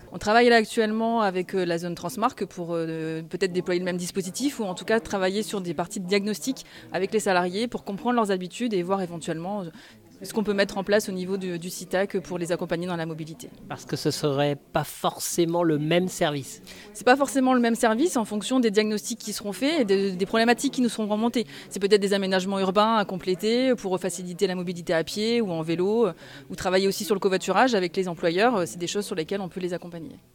On travaille là actuellement avec la zone Transmarque pour peut-être déployer le même dispositif ou en tout cas travailler sur des parties de diagnostic avec les salariés pour comprendre leurs habitudes et voir éventuellement ce qu'on peut mettre en place au niveau du CITAC pour les accompagner dans la mobilité. Parce que ce ne serait pas forcément le même service. Ce n'est pas forcément le même service en fonction des diagnostics qui seront faits et des problématiques qui nous seront remontées. C'est peut-être des aménagements urbains à compléter pour faciliter la mobilité à pied ou en vélo, ou travailler aussi sur le covoiturage avec les employeurs. C'est des choses sur lesquelles on peut les accompagner.